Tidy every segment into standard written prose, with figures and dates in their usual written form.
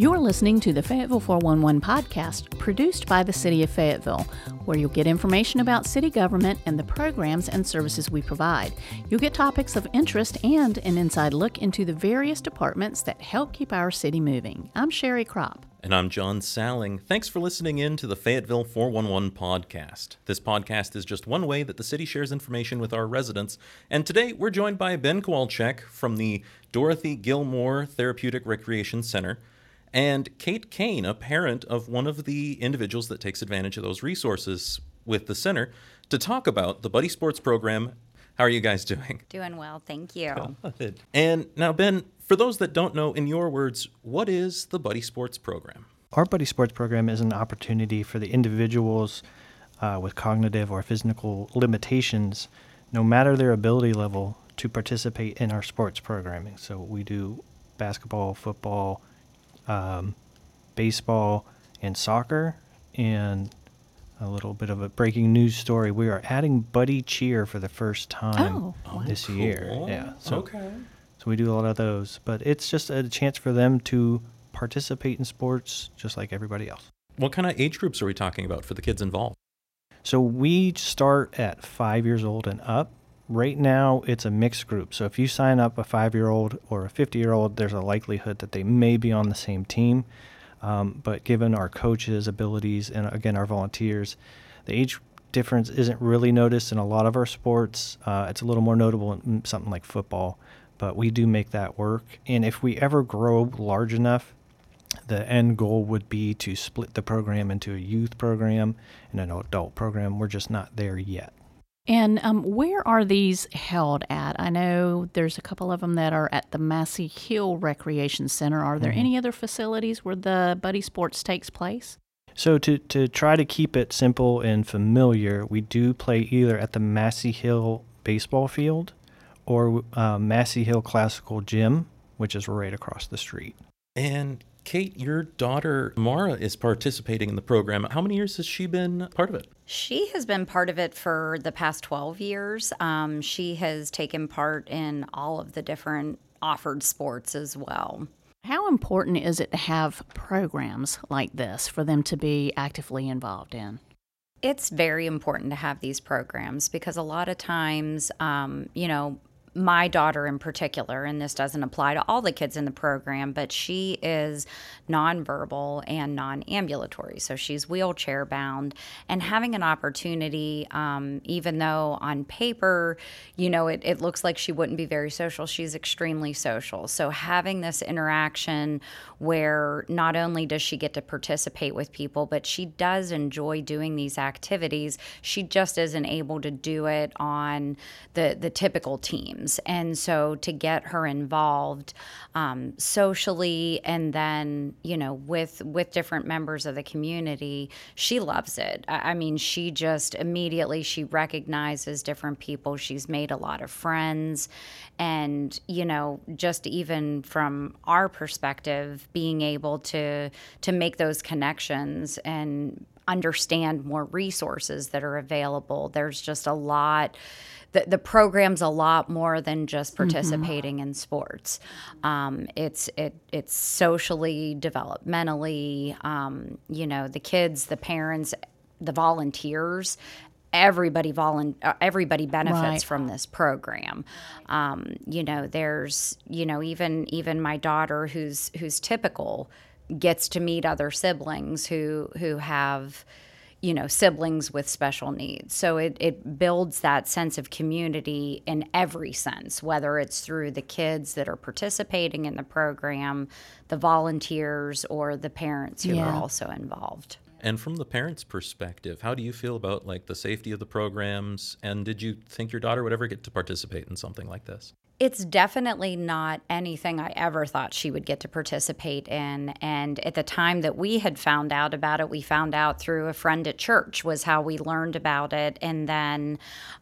You're listening to the Fayetteville 411 podcast, produced by the City of Fayetteville, where you'll get information about city government and the programs and services we provide. You'll get topics of interest and an inside look into the various departments that help keep our city moving. I'm Sherry Kropp. And I'm John Salling. Thanks for listening in to the Fayetteville 411 podcast. This podcast is just one way that the city shares information with our residents. And today we're joined by Ben Kowalczyk from the Dorothy Gilmore Therapeutic Recreation Center and Kate Kane, a parent of one of the individuals that takes advantage of those resources with the center, to talk about the Buddy Sports program. How are you guys doing? Doing well, thank you. Good. And now, Ben, for those that don't know, in your words, what is the Buddy Sports program? Our Buddy Sports program is an opportunity for the individuals with cognitive or physical limitations, no matter their ability level, to participate in our sports programming. So we do basketball, football, baseball, and soccer. And a little bit of a breaking news story: we are adding Buddy Cheer for the first time this year. Yeah. So we do a lot of those, but it's just a chance for them to participate in sports just like everybody else. What kind of age groups are we talking about for the kids involved? So we start at 5 years old and up. Right now, it's a mixed group. So if you sign up a 5-year-old or a 50-year-old, there's a likelihood that they may be on the same team. But given our coaches' abilities and, again, our volunteers, the age difference isn't really noticed in a lot of our sports. It's a little more notable in something like football, but we do make that work. And if we ever grow large enough, the end goal would be to split the program into a youth program and an adult program. We're just not there yet. And where are these held at? I know there's a couple of them that are at the Massey Hill Recreation Center. Are there any other facilities where the Buddy Sports takes place? So to try to keep it simple and familiar, we do play either at the Massey Hill baseball field or Massey Hill Classical Gym, which is right across the street. And Kate, your daughter Mara is participating in the program. How many years has she been part of it? She has been part of it for the past 12 years. She has taken part in all of the different offered sports as well. How important is it to have programs like this for them to be actively involved in? It's very important to have these programs because a lot of times, my daughter in particular, and this doesn't apply to all the kids in the program, but she is nonverbal and non-ambulatory. So she's wheelchair bound, and having an opportunity, even though on paper, it looks like she wouldn't be very social, she's extremely social. So having this interaction where not only does she get to participate with people, but she does enjoy doing these activities, she just isn't able to do it on the typical team. And so to get her involved socially and then, with different members of the community, she loves it. I mean, she just immediately, she recognizes different people. She's made a lot of friends. And, just even from our perspective, being able to make those connections and understand more resources that are available. There's just a lot. The program's a lot more than just participating in sports. It's socially, developmentally, the kids, the parents, the volunteers, everybody benefits from this program. There's, even my daughter who's typical gets to meet other siblings who have siblings with special needs. So it builds that sense of community in every sense, whether it's through the kids that are participating in the program, the volunteers, or the parents who are also involved. And from the parents' perspective, how do you feel about the safety of the programs? And did you think your daughter would ever get to participate in something like this? It's definitely not anything I ever thought she would get to participate in. And at the time that we had found out about it, we found out through a friend at church was how we learned about it. And then,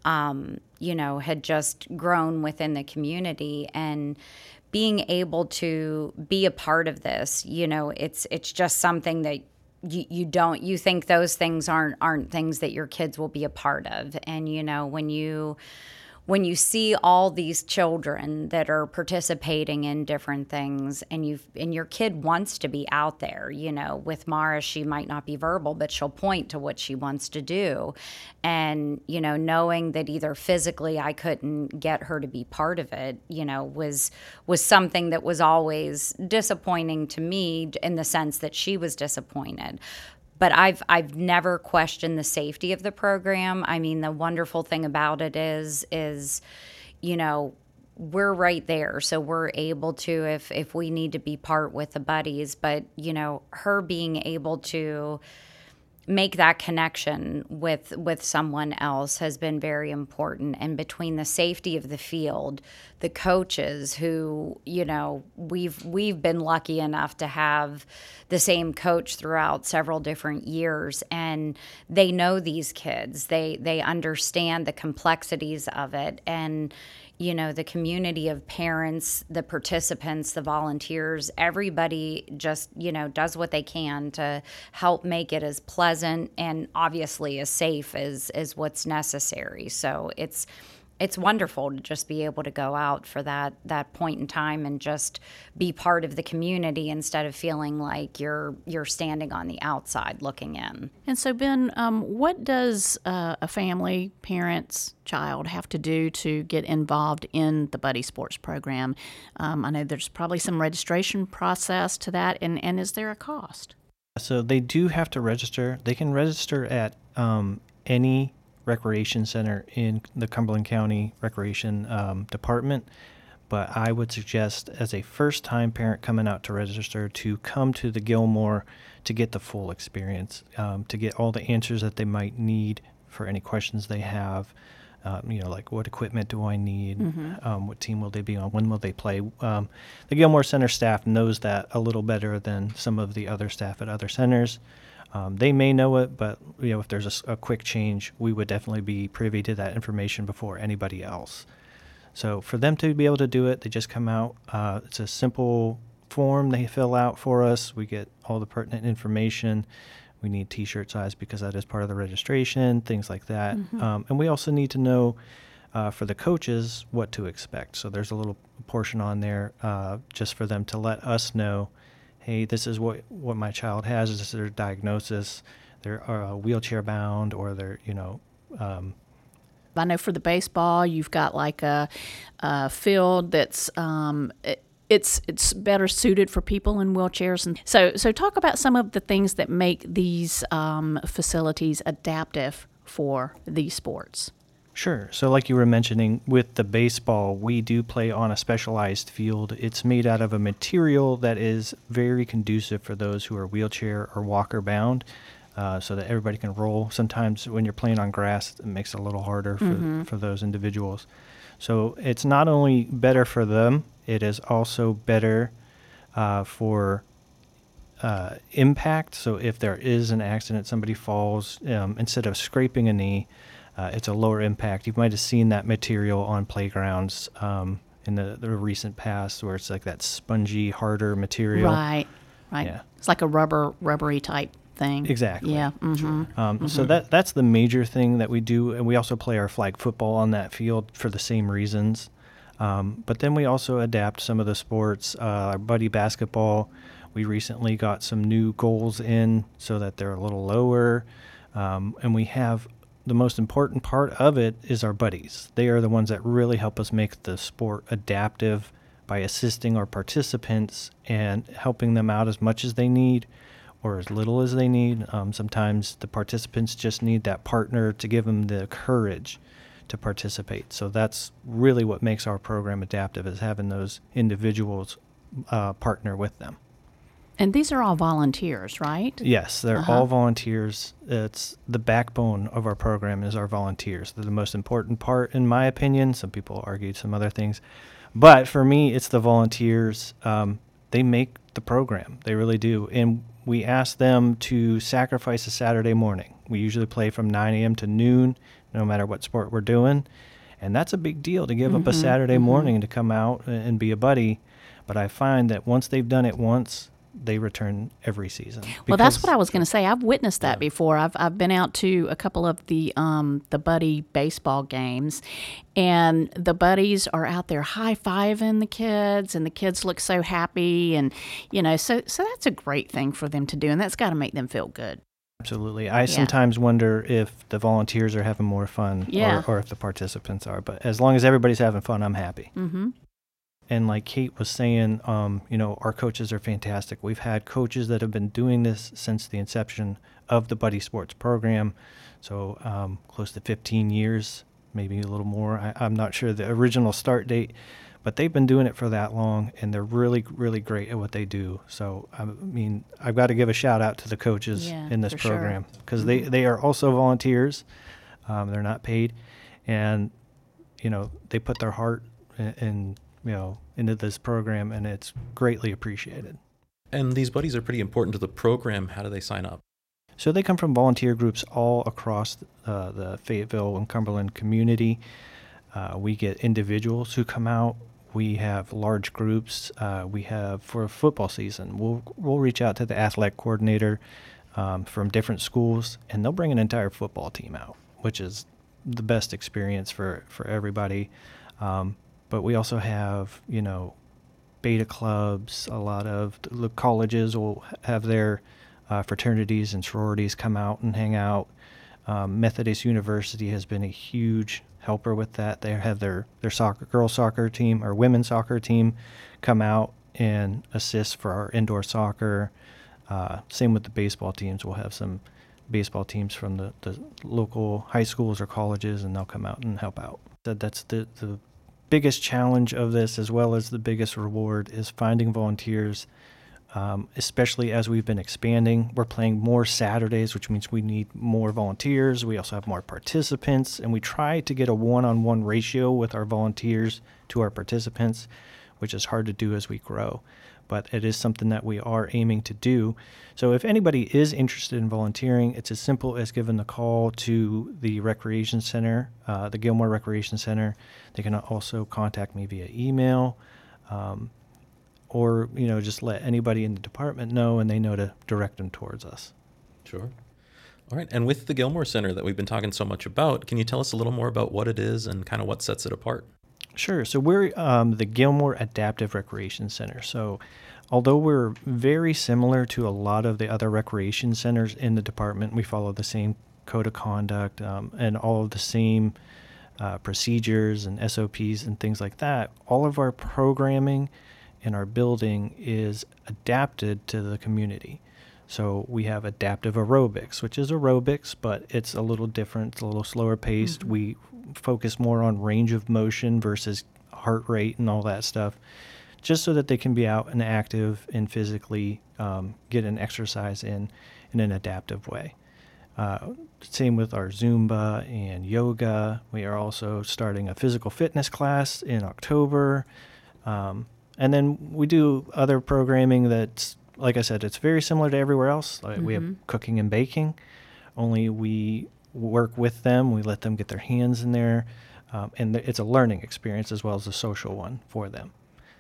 had just grown within the community. And being able to be a part of this, it's just something that you think those things aren't things that your kids will be a part of. And, when when you see all these children that are participating in different things, and your kid wants to be out there, with Mara, she might not be verbal, but she'll point to what she wants to do. And, knowing that either physically I couldn't get her to be part of it, was something that was always disappointing to me, in the sense that she was disappointed. But I've never questioned the safety of the program. I mean, the wonderful thing about it is we're right there, so we're able to, if we need to be part with the buddies. But her being able to make that connection with someone else has been very important. And between the safety of the field, the coaches who, we've been lucky enough to have the same coach throughout several different years, and they know these kids. They understand the complexities of it, and the community of parents, the participants, the volunteers, everybody just, does what they can to help make it as pleasant and obviously as safe as what's necessary. So it's wonderful to just be able to go out for that point in time and just be part of the community, instead of feeling like you're standing on the outside looking in. And so, Ben, what does a family, parents, child have to do to get involved in the Buddy Sports program? I know there's probably some registration process to that, and is there a cost? So they do have to register. They can register at any recreation center in the Cumberland County Recreation Department, but I would suggest, as a first-time parent coming out to register, to come to the Gilmore to get the full experience, to get all the answers that they might need for any questions they have. Like, what equipment do I need? What team will they be on? When will they play? The Gilmore Center staff knows that a little better than some of the other staff at other centers. They may know it, but if there's a quick change, we would definitely be privy to that information before anybody else. So for them to be able to do it, they just come out. It's a simple form they fill out for us. We get all the pertinent information. We need T-shirt size because that is part of the registration, things like that. And we also need to know for the coaches what to expect. So there's a little portion on there just for them to let us know, hey, this is what my child has. This is their diagnosis. They're wheelchair bound, or they're, I know for the baseball, you've got like a field that's it's better suited for people in wheelchairs, and so talk about some of the things that make these facilities adaptive for these sports. Sure. So like you were mentioning, with the baseball, we do play on a specialized field. It's made out of a material that is very conducive for those who are wheelchair or walker bound, so that everybody can roll. Sometimes when you're playing on grass, it makes it a little harder for those individuals. So it's not only better for them, it is also better for impact. So if there is an accident, somebody falls, instead of scraping a knee, it's a lower impact. You might have seen that material on playgrounds in the recent past, where it's like that spongy, harder material. Right. Yeah. It's like a rubbery type thing. Exactly. Yeah. So that's the major thing that we do, and we also play our flag football on that field for the same reasons. But then we also adapt some of the sports. Our buddy basketball, we recently got some new goals in so that they're a little lower, and we have. The most important part of it is our buddies. They are the ones that really help us make the sport adaptive by assisting our participants and helping them out as much as they need or as little as they need. Sometimes the participants just need that partner to give them the courage to participate. So that's really what makes our program adaptive, is having those individuals partner with them. And these are all volunteers, right? Yes, they're all volunteers. It's the backbone of our program is our volunteers. They're the most important part, in my opinion. Some people argue some other things. But for me, it's the volunteers. They make the program. They really do. And we ask them to sacrifice a Saturday morning. We usually play from 9 a.m. to noon, no matter what sport we're doing. And that's a big deal, to give up a Saturday morning to come out and be a buddy. But I find that once they've done it once, they return every season. Well, that's what I was going to say. I've witnessed that before. I've been out to a couple of the buddy baseball games, and the buddies are out there high-fiving the kids, and the kids look so happy, and so that's a great thing for them to do, and that's got to make them feel good. Absolutely. I sometimes wonder if the volunteers are having more fun or if the participants are. But as long as everybody's having fun, I'm happy. Mm-hmm. And like Kate was saying, our coaches are fantastic. We've had coaches that have been doing this since the inception of the Buddy Sports program. So close to 15 years, maybe a little more. I'm not sure the original start date. But they've been doing it for that long, and they're really, really great at what they do. So, I mean, I've got to give a shout out to the coaches in this program because they are also volunteers. They're not paid, and they put their heart into this program, and it's greatly appreciated. And these buddies are pretty important to the program. How do they sign up? So they come from volunteer groups all across the Fayetteville and Cumberland community. We get individuals who come out. We have large groups. We have for a football season, we'll reach out to the athletic coordinator from different schools, and they'll bring an entire football team out, which is the best experience for everybody. But we also have beta clubs. A lot of the colleges will have their fraternities and sororities come out and hang out. Methodist University has been a huge helper with that. They have their girls soccer team or women's soccer team come out and assist for our indoor soccer. Same with the baseball teams. We'll have some baseball teams from the local high schools or colleges, and they'll come out and help out. That's the biggest challenge of this, as well as the biggest reward, is finding volunteers. Especially as we've been expanding. We're playing more Saturdays, which means we need more volunteers. We also have more participants, and we try to get a one-on-one ratio with our volunteers to our participants, which is hard to do as we grow. But it is something that we are aiming to do. So if anybody is interested in volunteering, it's as simple as giving a call to the Recreation Center, the Gilmore Recreation Center. They can also contact me via email. Or, just let anybody in the department know, and they know to direct them towards us. Sure. All right. And with the Gilmore Center that we've been talking so much about, can you tell us a little more about what it is and kind of what sets it apart? Sure. So we're the Gilmore Adaptive Recreation Center. So although we're very similar to a lot of the other recreation centers in the department, we follow the same code of conduct and all of the same procedures and SOPs and things like that. All of our programming in our building is adapted to the community. So we have adaptive aerobics, which is aerobics, but it's a little different. It's a little slower paced. Mm-hmm. We focus more on range of motion versus heart rate and all that stuff, just so that they can be out and active and physically get an exercise in an adaptive way. Same with our Zumba and yoga. We are also starting a physical fitness class in October. And then we do other programming that's, like I said, it's very similar to everywhere else. Like we have cooking and baking, only we work with them. We let them get their hands in there. And it's a learning experience as well as a social one for them.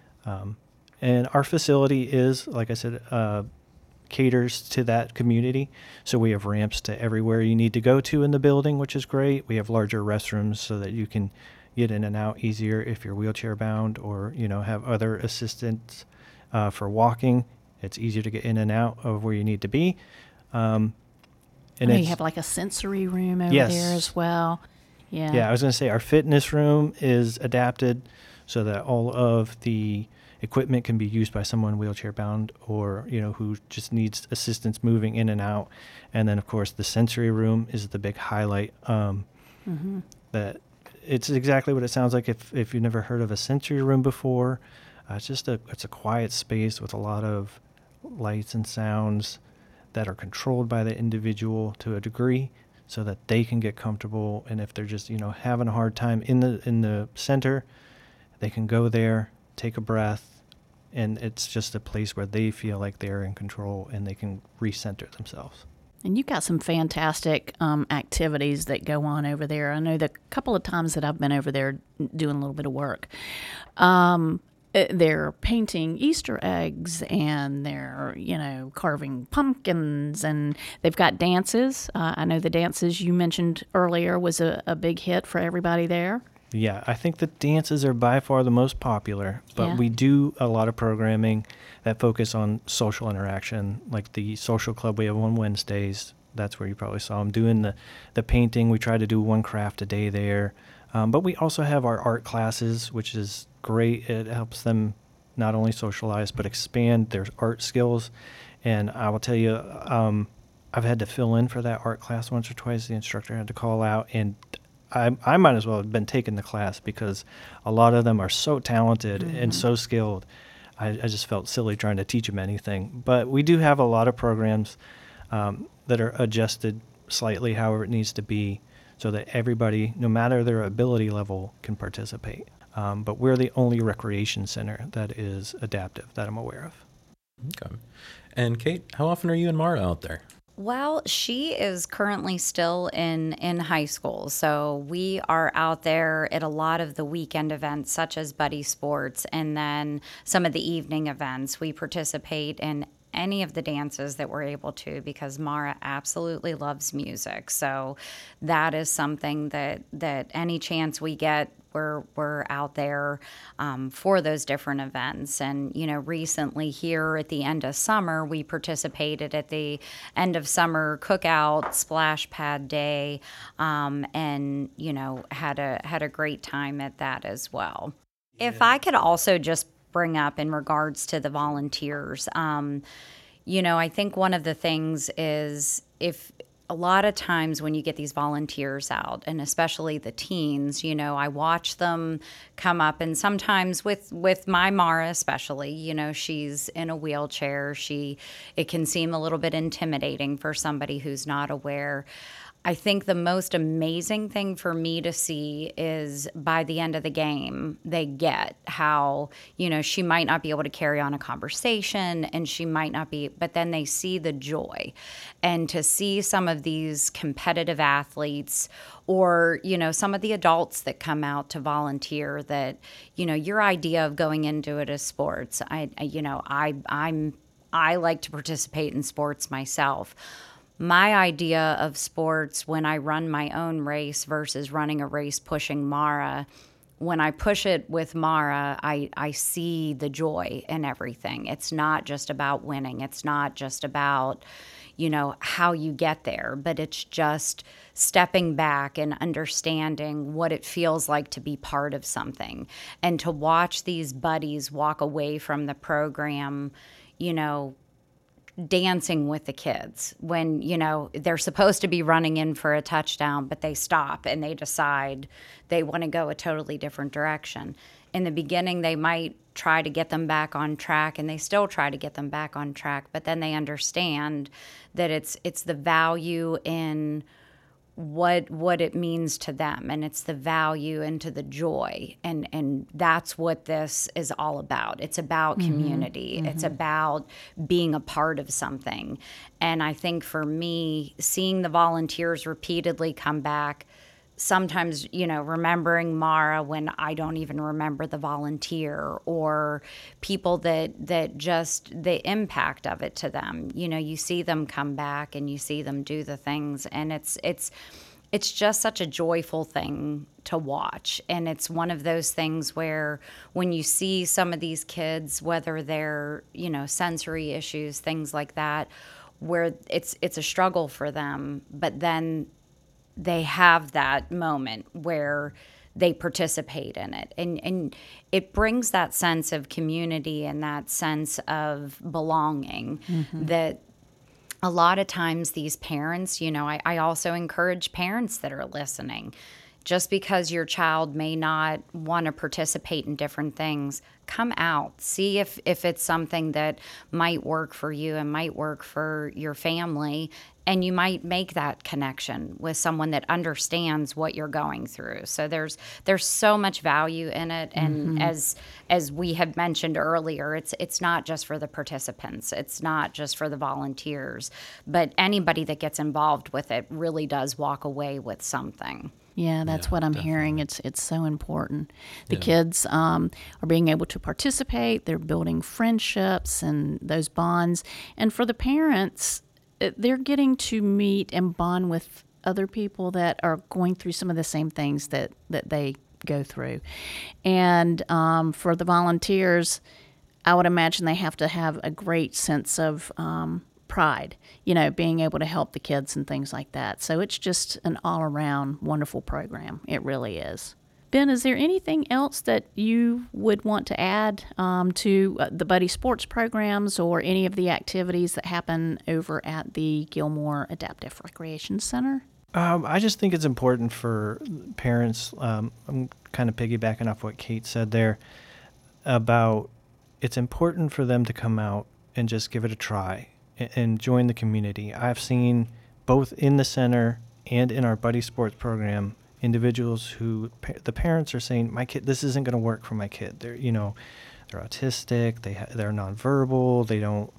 And our facility is, like I said, caters to that community. So we have ramps to everywhere you need to go to in the building, which is great. We have larger restrooms so that you can get in and out easier if you're wheelchair bound or, have other assistance for walking. It's easier to get in and out of where you need to be. And you have like a sensory room over there as well. Yeah. Yeah, I was going to say our fitness room is adapted so that all of the equipment can be used by someone wheelchair bound or, who just needs assistance moving in and out. And then, of course, the sensory room is the big highlight that it's exactly what it sounds like if you've never heard of a sensory room before. It's a quiet space with a lot of lights and sounds that are controlled by the individual to a degree so that they can get comfortable. And if they're just, having a hard time in the center, they can go there, take a breath, and it's just a place where they feel like they're in control and they can recenter themselves. And you've got some fantastic activities that go on over there. I know the couple of times that I've been over there doing a little bit of work. they're painting Easter eggs, and they're, carving pumpkins, and they've got dances. I know the dances you mentioned earlier was a big hit for everybody there. Yeah, I think the dances are by far the most popular, but Yeah. we do a lot of programming that focus on social interaction, like the social club we have on Wednesdays. That's where you probably saw them doing the painting. We try to do one craft a day there. But we also have our art classes, which is great. It helps them not only socialize, but expand their art skills. And I will tell you, I've had to fill in for that art class once or twice. The instructor had to call out, and I might as well have been taking the class because a lot of them are so talented and so skilled. I just felt silly trying to teach them anything. But we do have a lot of programs that are adjusted slightly however it needs to be so that everybody, no matter their ability level, can participate. But we're the only recreation center that is adaptive that I'm aware of. Okay. And Kate, how often are you and Mara out there? Well, she is currently still in high school, so we are out there at a lot of the weekend events, such as Buddy Sports, and then some of the evening events. We participate in any of the dances that we're able to because Mara absolutely loves music. So that is something that any chance we get, we're out there for those different events. And, recently here at the end of summer, we participated at the end of summer cookout splash pad day and, had a great time at that as well. Yeah. If I could also just bring up in regards to the volunteers, I think one of the things is if a lot of times when you get these volunteers out, and especially the teens, I watch them come up, and sometimes with my Mara especially, she's in a wheelchair. It can seem a little bit intimidating for somebody who's not aware. I think the most amazing thing for me to see is by the end of the game, they get how, she might not be able to carry on a conversation and she might not be, but then they see the joy. And to see some of these competitive athletes or, some of the adults that come out to volunteer that, your idea of going into it as sports, I like to participate in sports myself. My idea of sports when I run my own race versus running a race pushing Mara, when I push it with Mara, I see the joy in everything. It's not just about winning. It's not just about, how you get there, but it's just stepping back and understanding what it feels like to be part of something and to watch these buddies walk away from the program, dancing with the kids when, they're supposed to be running in for a touchdown, but they stop and they decide they want to go a totally different direction. In the beginning, they might try to get them back on track, and they still try to get them back on track, but then they understand that it's the value in what it means to them, and it's the value into the joy, and that's what this is all about. It's about community. Mm-hmm. It's about being a part of something. And I think for me, seeing the volunteers repeatedly come back, sometimes, remembering Mara when I don't even remember the volunteer, or people that just the impact of it to them. You see them come back and you see them do the things, and it's just such a joyful thing to watch. And it's one of those things where when you see some of these kids, whether they're, sensory issues, things like that, where it's a struggle for them, but then they have that moment where they participate in it. And it brings that sense of community and that sense of belonging that a lot of times these parents, I also encourage parents that are listening. Just because your child may not want to participate in different things, come out. See if it's something that might work for you and might work for your family, and you might make that connection with someone that understands what you're going through. So there's so much value in it, and as we have mentioned earlier, it's not just for the participants, it's not just for the volunteers, but anybody that gets involved with it really does walk away with something. Yeah, that's Yeah, what I'm definitely. hearing. It's so important. The Yeah. kids are being able to participate. They're building friendships and those bonds. And for the parents, they're getting to meet and bond with other people that are going through some of the same things that they go through. And for the volunteers, I would imagine they have to have a great sense of pride, being able to help the kids and things like that. So it's just an all-around wonderful program. It really is. Ben, is there anything else that you would want to add to the Buddy Sports programs or any of the activities that happen over at the Gilmore Adaptive Recreation Center? I just think it's important for parents. I'm kind of piggybacking off what Kate said there about it's important for them to come out and just give it a try and join the community. I've seen both in the center and in our Buddy Sports program individuals who the parents are saying, my kid, this isn't going to work for my kid. They're autistic, they're nonverbal, they don't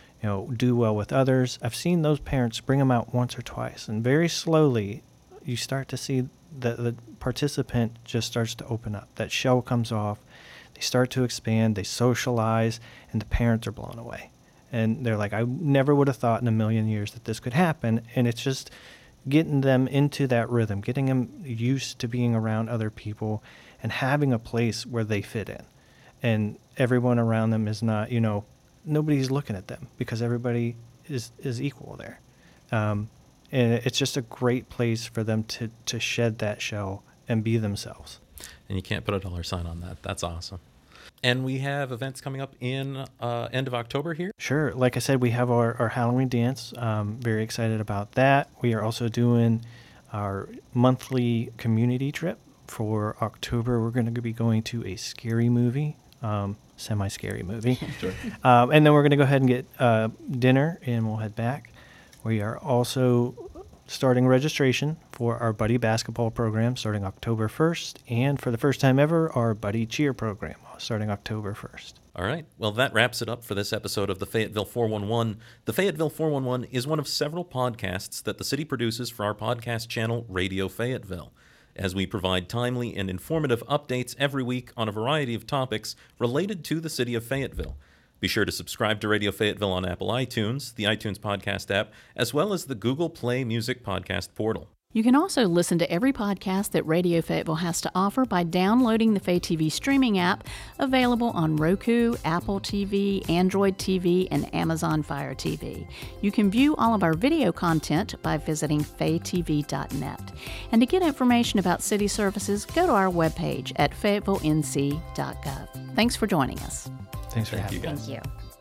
do well with others. I've seen those parents bring them out once or twice, and very slowly you start to see the participant just starts to open up. That shell comes off, they start to expand, they socialize, and the parents are blown away. And they're like, I never would have thought in a million years that this could happen. And it's just getting them into that rhythm, getting them used to being around other people and having a place where they fit in. And everyone around them is not, nobody's looking at them because everybody is equal there. And it's just a great place for them to shed that shell and be themselves. And you can't put a dollar sign on that. That's awesome. And we have events coming up in end of October here. Sure. Like I said, we have our Halloween dance. Very excited about that. We are also doing our monthly community trip for October. We're going to be going to a scary movie, semi-scary movie. Sure. And then we're going to go ahead and get dinner, and we'll head back. We are also starting registration for our Buddy basketball program starting October 1st, and for the first time ever, our Buddy cheer program starting October 1st. All right. Well, that wraps it up for this episode of the Fayetteville 411. The Fayetteville 411 is one of several podcasts that the city produces for our podcast channel, Radio Fayetteville, as we provide timely and informative updates every week on a variety of topics related to the city of Fayetteville. Be sure to subscribe to Radio Fayetteville on Apple iTunes, the iTunes podcast app, as well as the Google Play Music podcast portal. You can also listen to every podcast that Radio Fayetteville has to offer by downloading the Fay TV streaming app, available on Roku, Apple TV, Android TV, and Amazon Fire TV. You can view all of our video content by visiting faytv.net. And to get information about city services, go to our webpage at fayettevillenc.gov. Thanks for joining us. Thanks for Thank having you, me. guys. Thank you.